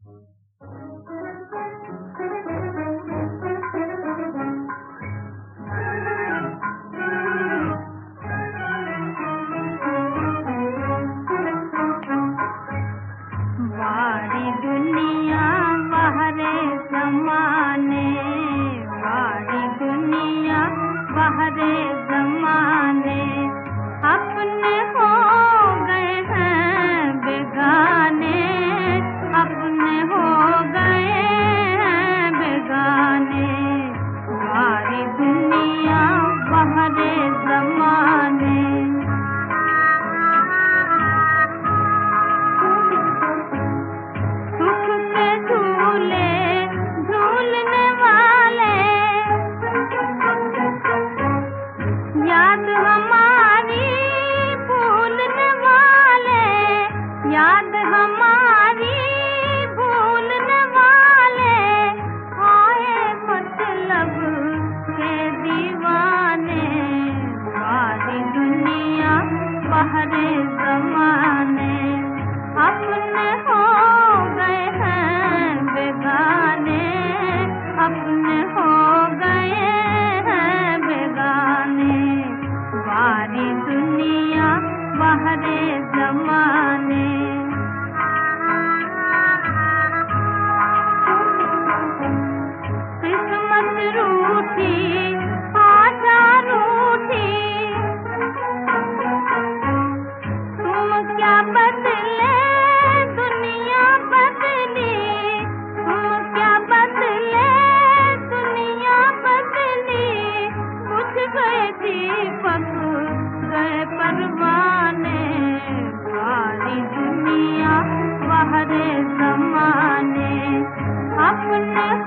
वारी दुनिया बहरे ज़माने, वारी दुनिया बहरे ज़माने, अपने हो गए हैं बेगाने, अपने हो गए हैं बेगाने। वारी दुनिया बहरे ज़माने, सुख के झूले झूलने वाले, याद हमारी भूलने वाले, याद हमारी भूलने वाले, आए मतलब के दीवाने। वारी दुनिया बहरे ज़माने, अपने हो गए हैं बेगाने, अपने हो गए हैं बेगाने। वारी दुनिया बहरे ज़माने, किस्मत रूठी आशा रूठी, तुम क्या बदले दुनिया बदली, तुम क्या बदले दुनिया बदली। बुझ गए दीपक गए परवाने, वारी दुनिया बहरे ज़माने, अपने